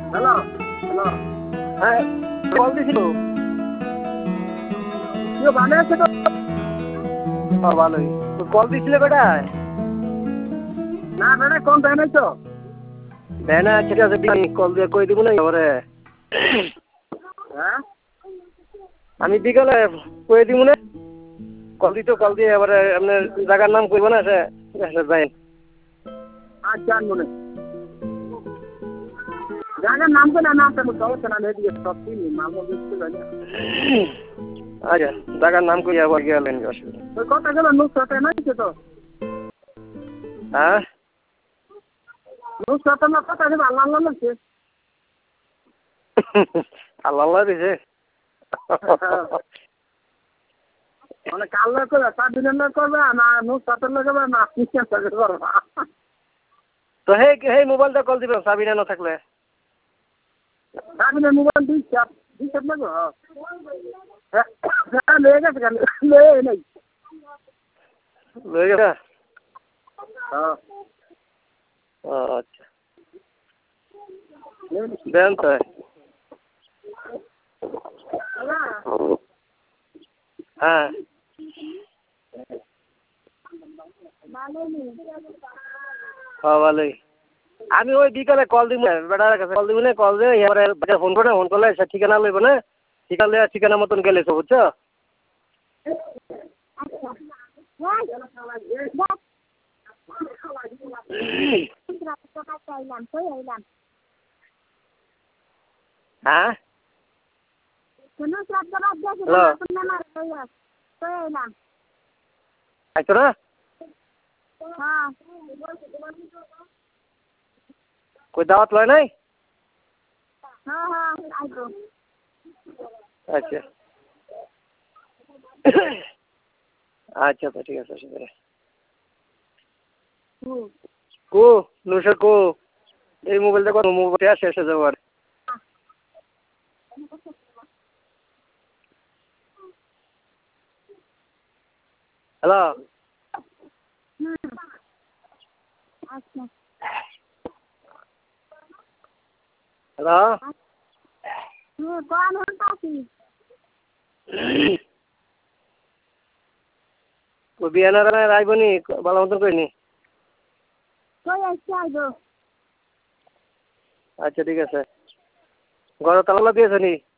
Hello hello হ্যাঁ call দিছিল কেউ ভালো আছে তো? ভালোই কল দিছিলে বেটায় না বেটা কোন টাইম তো? বেনা ঠিক আছে কল দিয়ে কই দিব না এবারে হ্যাঁ আমি বিকালে কই দিব না কল দিয়ে এবারে আপনার জায়গার নাম কইব না সে যাই আচ্ছা মনে জায়গার নাম তো না তো সমস্যা না দিয়ে সব চিনি নাম বুঝতে পারি না। আচ্ছা জায়গার নাম কই আবার গেলেন অসুবিধা ওই কথা গেল নুসরাতে নাই তো? হ্যাঁ নুসরাতে না কথা গেল আল্লাহ আল্লাহ লাগছে। আল্লাহ দিছে মানে কাল করে সাবিনের করবে না নুসরাতের করবে না কিসের করবে তো সেই মোবাইলটা কল দিবেন সাবিনা না থাকলে সাবিনের মোবাইল দিচ্ছে না গো হ্যাঁ লয়ে গেছে কেন লয়ে নাই লয়ে গেছে হ্যাঁ আচ্ছা দেন তো হ্যাঁ ভালোই আমি ওই বিকালে কল দিব বেটার কাছে কল দিব না কল দিয়ে এবারে ফোন করলে ঠিকানা লইব না ঠিকানা মতন গেলে তো বুঝছো হ্যাঁ আইতো না কই দাওয়াত লয় নাই আচ্ছা আচ্ছা তো ঠিক আছে আসলে কো নুসর কো এই মোবাইলটা কত মোবাইল শেষ হয়ে যাবো আর হ্যালো হ্যালো বিয়ানার আইবনি ভালো মতন করিনি আচ্ছা ঠিক আছে ঘরে তালা দিয়েছে নি